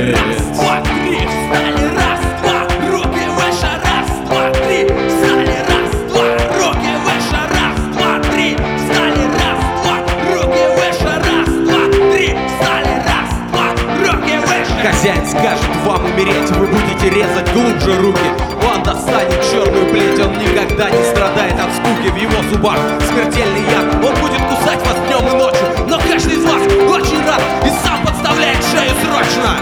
Раз, два, три, встали, раз, два, руки выше, раз, два, три, встали, раз, два, руки выше, раз, два, три, встали, раз, два, руки выше, раз, два, три, встали, раз, два, руки выше. Хозяин скажет вам умереть, вы будете резать глубже руки. Он достанет черную плеть, он никогда не страдает от скуки. В его зубах смертельный яд, он будет кусать вас днем и ночью. Но каждый из вас очень рад и сам подставляет шею срочно.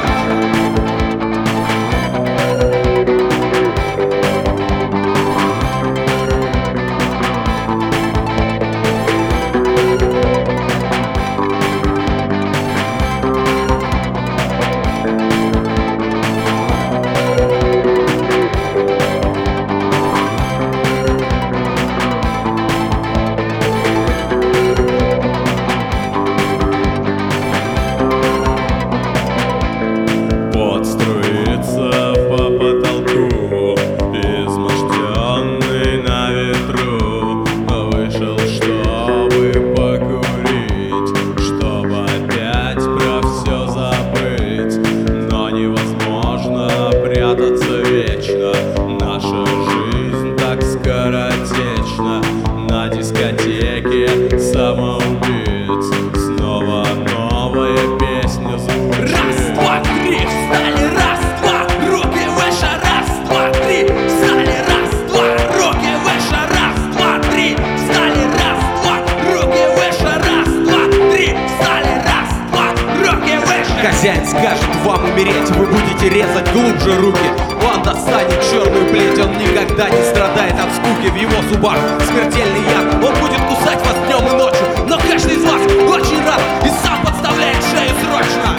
Наша жизнь так скоротечна. На дискотеке самоубийц снова новая песня звучит. Раз, два, три, встали, раз, два, руки выше, раз, два, три, встали, раз, два, руки выше, раз, два, три, встали, раз, два, руки выше, раз, два, три, встали, раз, два, руки выше. Хозяин скажет вам умереть, вы будете резать глубже руки. Он достанет черную плеть, он никогда не страдает от скуки. В его зубах смертельный яд, он будет кусать вас днем и ночью. Но каждый из вас очень рад и сам подставляет шею срочно.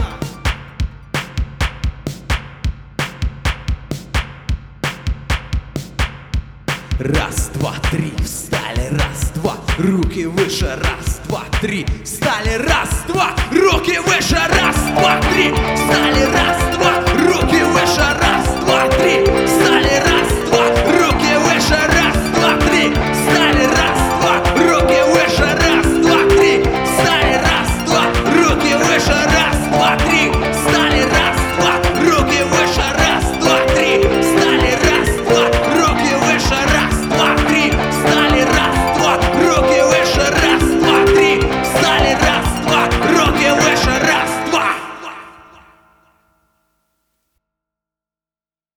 Раз, два, три, встали, раз, два, руки выше, раз, два, три, встали, раз, два, руки выше, раз, два, три, встали, раз, два, руки выше, раз, два, три.